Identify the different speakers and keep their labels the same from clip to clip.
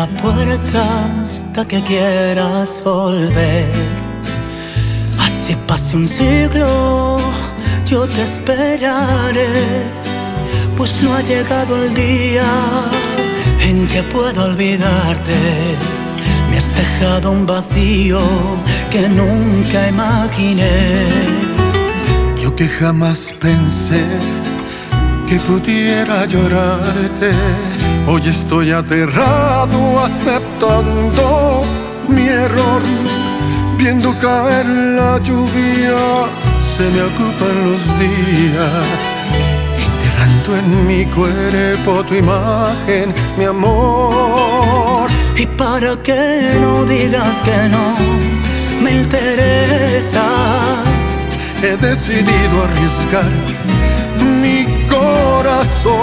Speaker 1: la puerta hasta que quieras volver. Así pase un siglo, yo te esperaré, pues no ha llegado el día en que pueda olvidarte. Me has dejado un vacío que nunca imaginé.
Speaker 2: Yo que jamás pensé que pudiera llorarte, hoy estoy aterrado aceptando mi error. Viendo caer la lluvia, se me ocupan los días, enterrando en mi cuerpo tu imagen, mi amor.
Speaker 1: Y para que no digas que no me interesas,
Speaker 2: he decidido arriesgar mi corazón.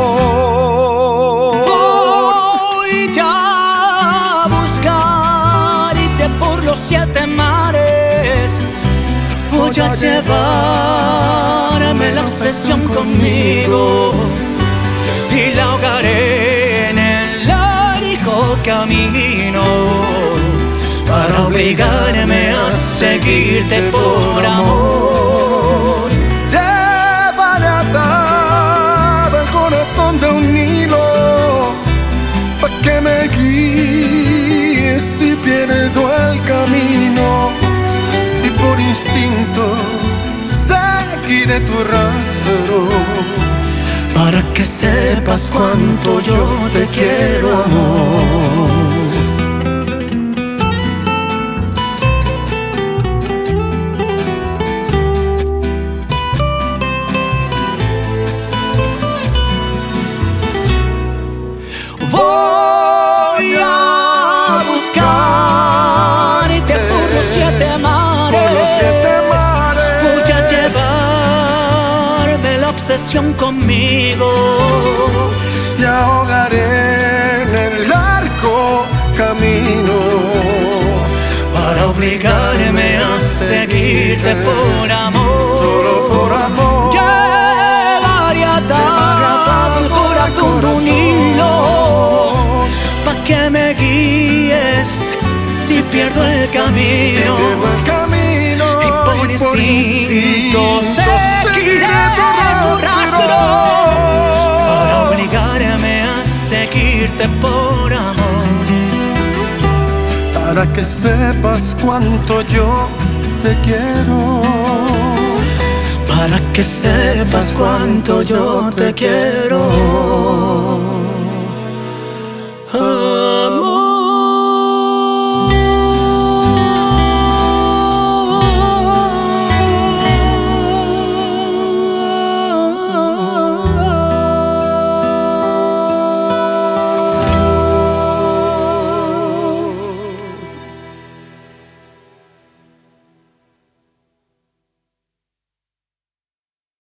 Speaker 1: Voy ya a buscarte por los 7 mares. Voy a llevarme la obsesión conmigo y la ahogaré en el largo camino para obligarme a seguirte por amor.
Speaker 2: Llevaré atado el corazón de un hilo pa' que me guíes si pierdo el camino, y por instinto seguiré tu rastro
Speaker 1: para que sepas cuánto yo te quiero, amor. Voy a buscarte por los 7 mares. Voy a llevarme la obsesión conmigo
Speaker 2: y ahogaré en el largo camino
Speaker 1: para obligarme a seguirte por amor.
Speaker 2: Solo por amor.
Speaker 1: Llevaré atado el corazón de un hilo pa' que me guíes si pierdo el camino. Y por instinto seguiré tu rastro para obligarme a seguirte por amor.
Speaker 2: Para que sepas cuánto yo te quiero.
Speaker 1: Para que sepas cuánto yo te quiero.